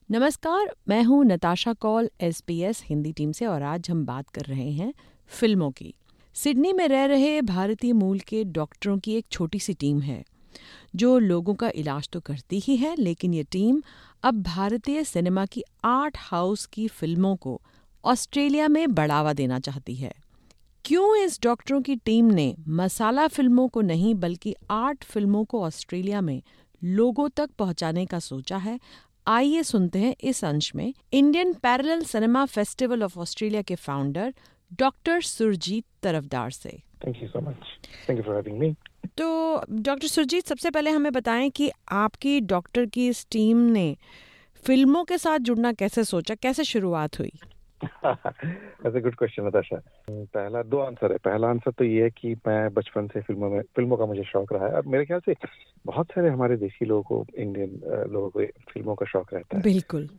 नमस्कार, मैं हूँ नताशा कौल SBS हिंदी टीम से और आज हम बात कर रहे हैं फिल्मों की। सिडनी में रह रहे भारतीय मूल के डॉक्टरों की एक छोटी सी टीम है जो लोगों का इलाज तो करती ही है, लेकिन ये टीम अब भारतीय सिनेमा की आर्ट हाउस की फिल्मों को ऑस्ट्रेलिया में बढ़ावा देना चाहती है। क्यों इस डॉक्टरों की टीम ने मसाला फिल्मों को नहीं बल्कि आर्ट फिल्मों को ऑस्ट्रेलिया में लोगों तक पहुंचाने का सोचा है, आइए सुनते हैं इस अंश में Indian parallel cinema festival of Australia के फाउंडर डॉक्टर सुरजीत तरफदार से। Thank you so much, thank you for having me. तो डॉक्टर सुरजीत, सबसे पहले हमें बताएं कि आपकी डॉक्टर की इस टीम ने फिल्मों के साथ जुड़ना कैसे सोचा, कैसे शुरुआत हुई? That's a good question, Natasha. पहला दो आंसर है। पहला आंसर तो ये है कि मैं बचपन से फिल्मों का मुझे शौक रहा है। अब मेरे ख्याल से बहुत सारे हमारे देशी लोगों को, इंडियन लोगों को फिल्मों का शौक रहता है। बिल्कुल।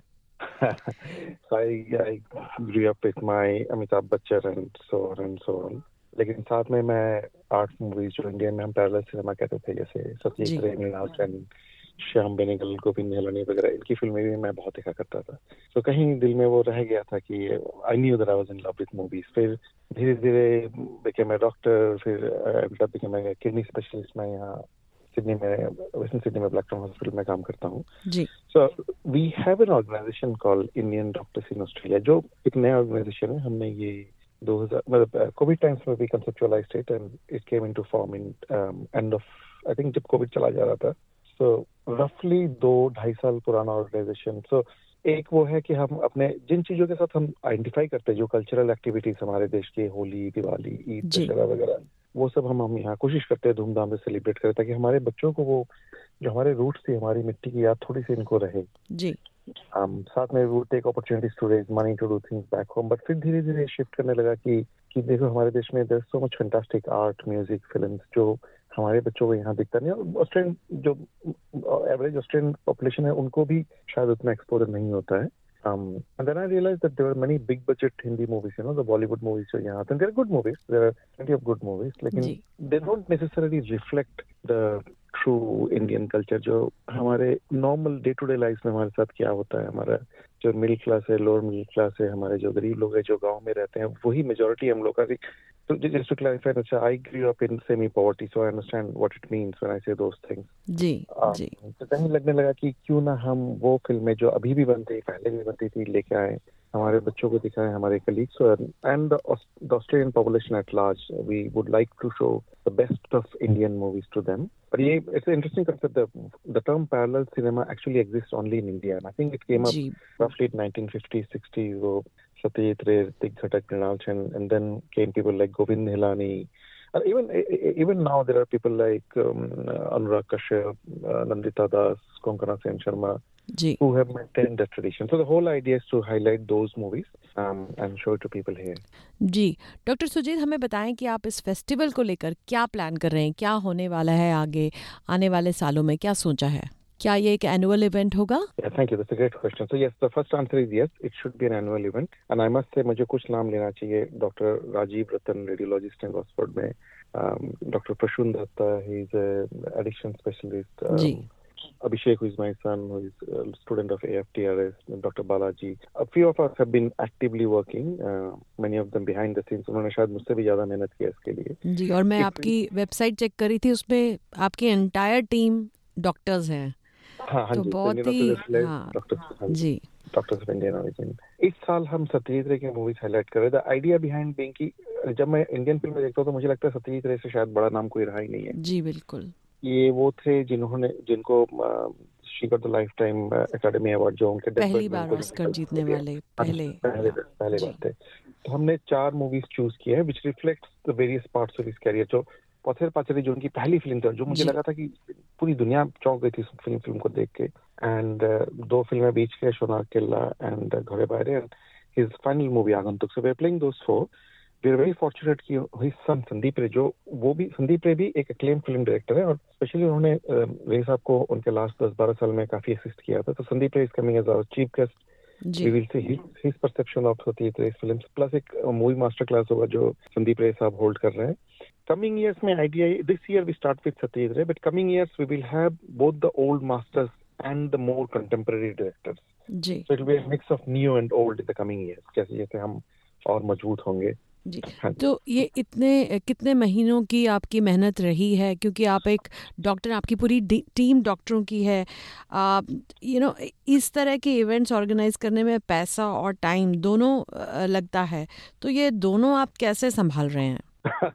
I grew up with my Amitabh Bachchan and so on. लेकिन साथ में मैं आर्ट मूवीज जो इंडियन में हम पैरेलल सिनेमा कहते थे, जैसे सत्यजीत रे, मृणाल सेन, श्याम बेनेगल, गोविंद निहलानी वगैरह, इनकी फिल्में भी मैं बहुत देखा करता था। तो कहीं दिल में वो रह गया था कि I knew that I was in love with movies. फिर धीरे धीरे बिकेम ए डॉक्टर, फिर बिकेम ए किडनी स्पेशलिस्ट। मैं यहाँ सिडनी में, वेस्टर्न सिडनी में ब्लैकटन हॉस्पिटल में काम करता हूँ। So we have an organization called Indian doctors in Australia, जो एक नया ऑर्गेनाइजेशन है। हमने ये 2000 मतलब कोविड टाइम्स में भी conceptualized it and it came into form in end of, I think जब कोविड चला जा रहा था। सो रफली 2-2.5 साल पुराना ऑर्गेनाइजेशन। सो एक वो है कि हम अपने जिन चीजों के साथ हम आइडेंटिफाई करते हैं, जो कल्चरल एक्टिविटीज हमारे देश के, होली, दिवाली, ईद, दशहरा वगैरह, वो सब हम यहाँ कोशिश करते हैं धूमधाम से सेलिब्रेट करें, ताकि हमारे बच्चों को वो जो हमारे रूट्स थी, हमारी मिट्टी की याद थोड़ी सी इनको रहे। जी। साथ में वो take opportunities to raise money to do things back home. But फिर धीरे धीरे शिफ्ट करने लगा कि देखो हमारे देश में there so much fantastic art, music, films जो हमारे बच्चों को यहाँ दिखता नहीं। और ऑस्ट्रेलियन जो एवरेज ऑस्ट्रेलियन पॉपुलेशन है, उनको भी शायद उतना एक्सपोजर नहीं होता है। And then I realized that there were many big budget Hindi movies, the Bollywood movies जो यहाँ आते हैं. There are good movies, there are plenty of good movies, लेकिन they don't necessarily reflect the true Indian culture जो हमारे normal day to day life में हमारे साथ क्या होता है। हमारा जो मिडिल क्लास है, लोअर मिडिल क्लास है, हमारे जो गरीब लोग हैं जो गांव में रहते हैं, वही मेजोरिटी हम लोग का। So just to clarify, I grew up in semi-poverty, so I understand what it means when I say those things. जी। तो कहीं लगने लगा कि क्यों ना हम वो फिल्में जो अभी भी बनती, पहले भी बनती थी, लेके आए, हमारे बच्चों को दिखाएं, हमारे colleagues and the Australian population at large. We would like to show the best of Indian movies to them. But it's an interesting concept. The term parallel cinema actually exists only in India, and I think it came up roughly in 1950s, 60s. So Satyajit Ray, Rik Ghatak, Mrinal Sen, and then came people like Govind Nihalani. And even now there are people like Anurag Kashyap, Nandita Das, Konkana Sen Sharma, who have maintained that tradition. So the whole idea is to highlight those movies and show it to people here. जी, doctor Sujit, हमें बताएं कि आप इस festival को लेकर क्या plan कर रहे हैं, क्या होने वाला है आगे आने वाले सालों में, क्या सोचा है? क्या ये एक एनुअल इवेंट होगा? Yeah, thank you. That's a great question. So yes, the first answer is yes. It should be an annual event. And I must say, मुझे कुछ नाम लेना चाहिए. Dr. Rajiv Ratan, radiologist in Oxford में, Dr. Prashun Datta, he's an addiction specialist. Ji. Abhishek, who is my son, who is a student of AFTRS, Dr. Balaji. A few of us have been actively working, many of them behind the scenes. उन्होंने शायद मुझसे भी ज़्यादा मेहनत की इसके लिए। जी, और मैं आपकी वेबसाइट चेक करी थी, उसमें आपकी एंटायर टीम डॉक्टर्स हैं। हाँ तो जी, बहुत ही जी, डॉक्टर्स ऑफ इंडियन ओरिजिन। इस साल हम सत्यजीत रे की मूवीज हाईलाइट कर रहे थे। आइडिया बिहाइंड बीइंग कि जब मैं इंडियन फिल्में देखता हूँ तो मुझे लगता है सत्यजीत रे से शायद बड़ा नाम कोई रहा ही नहीं है। जी बिल्कुल। ये वो थे जिनको she got the life time academy award, जो उनके पहली बार ऑस्कर जीतने वाले पहले बार थे। तो हमने 4 मूवीज चूज किए हैं which reflects the various parts of his career. जो पथेर पाचरी जो उनकी पहली फिल्म थी, जो मुझे लगा था कि पूरी दुनिया चौंक गई थी फिल्म को देख के। एंड 2 फिल्में बीच के, सोनार किल्ला एंड घरे बाहरे, and his final movie Agantuk. So we are playing those 4. We are very fortunate कि हिज सन संदीप रे, जो संदीप रे भी एक एक्लेम फिल्म डायरेक्टर है, और स्पेशली उन्होंने रे साहब को उनके लास्ट 10-12 साल में काफी असिस्ट किया था। तो Sandeep Ray is coming as our chief guest. We will see his perception of Satyajit Ray's films, plus एक मूवी मास्टर क्लास होगा जो संदीप रे साहब होल्ड कर रहे हैं. Coming years में idea, this year we start with Satyajit Ray, but coming years we will have both the old masters and the more contemporary directors. Ji So it will be a mix of new and old in the coming years. जैसे जैसे हम और मजबूत होंगे। जी। हाँ। तो ये इतने कितने महीनों की आपकी मेहनत रही है, क्योंकि आप एक डॉक्टर, आपकी पूरी टीम डॉक्टरों की है। आप इस तरह के इवेंट्स ऑर्गेनाइज करने में पैसा और टाइम दोनों लगता है, तो ये दोनों आप कैसे संभाल रहे हैं?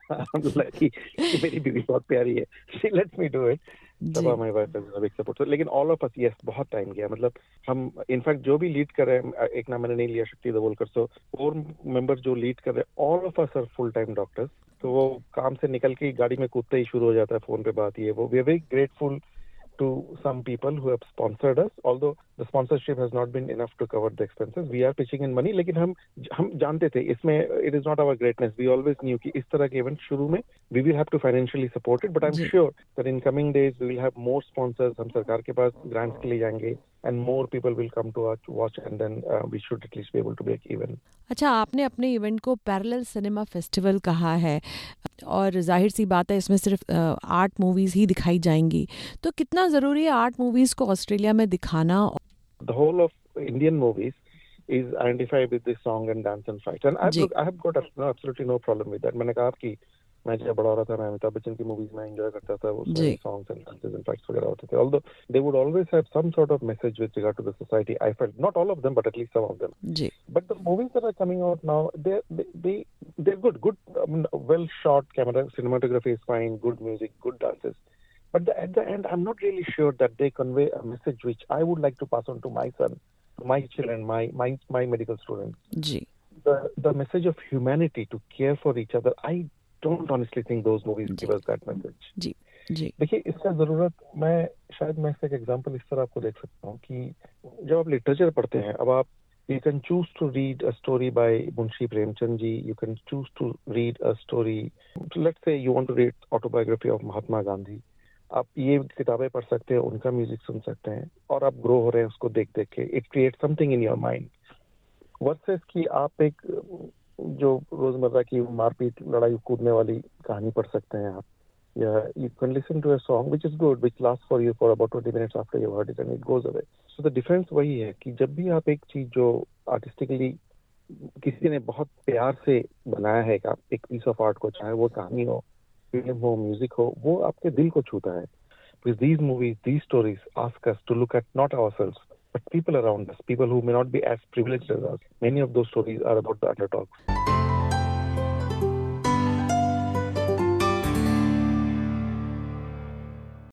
लकी कि मेरी बीवी बहुत प्यारी है, she lets me do it. जी my wife is a big supporter, लेकिन ऑल ऑफ अस यस बहुत टाइम गया। मतलब हम इनफैक्ट जो भी लीड कर रहे हैं, एक नाम मैंने नहीं लिया शक्ति दबोलकर, सो 4 मेंबर्स जो लीड कर रहे हैं all of us are full time doctors. तो वो काम से निकल के गाड़ी में कूदते ही शुरू हो जाता है फोन पे बात, ये वो। We are very grateful to some people who have sponsored us, although the sponsorship has not been enough to cover the expenses. We are pitching in money, लेकिन हम जानते थे इसमें it is not our greatness. We always knew कि इस तरह के event शुरू में we will have to financially support it, but I'm ji. sure that in coming days we will have more sponsors. हम सरकार के पास grants के लिए जाएंगे and more people will come to watch, and then we should at least be able to break even. अच्छा, आपने अपने event को पैरेलल सिनेमा फेस्टिवल कहा है, और जाहिर सी बात है इसमें सिर्फ 8 मूवीज़ ही दिखाई जाएंगी, तो कितना ज़रूरी है 8 मूवीज़ को ऑस्ट्रेलिया में दिखाना? The whole of Indian movies is identified with this song and dance and fight, and ji I have got absolutely no problem with that. मैंने कहा कि मैं जब बड़ा हो रहा था, मैं अमिताभ बच्चन की मूवीज में एंजॉय करता था, उसमें जी songs and dances and fights वगैरह होते थे। Although they would always have some sort of message with regard to the society, I felt, not all of them but at least some of them. Ji But the movies that are coming out now, they're good. I mean, well shot, camera cinematography is fine, good music, good dances. But at the end, I'm not really sure that they convey a message which I would like to pass on to my son, to my children, my medical students. Ji The message of humanity, to care for each other. I don't honestly think those movies ji give us that message. जी जी देखिए, इसका जरूरत, मैं इसका एक example इस तरह आपको देख सकता हूँ कि जब आप लिटरेचर पढ़ते हैं, अब आप you can choose to read a story by Munshi Premchand ji, you can choose to read a story, let's say you want to read autobiography of Mahatma Gandhi, आप ये किताबें पढ़ सकते हैं, उनका म्यूजिक सुन सकते हैं, और आप ग्रो हो रहे हैं उसको देख देख के। It create something in your mind, versus कि आप एक जो रोजमर्रा की मारपीट लड़ाई कूदने वाली कहानी पढ़ सकते हैं आप, या you can listen to a song which is good, which last for you for about 20 minutes after you heard it and it goes away. So the difference वही है कि जब भी आप एक चीज जो आर्टिस्टिकली किसी ने बहुत प्यार से बनाया है, एक पीस ऑफ आर्ट को, चाहे वो कहानी हो, फिल्म हो, म्यूजिक हो, वो आपके दिल को छूता है। Because these movies, these stories ask us to look at not ourselves, but people around us, people who may not be as privileged as us. Many of those stories are about the underdogs.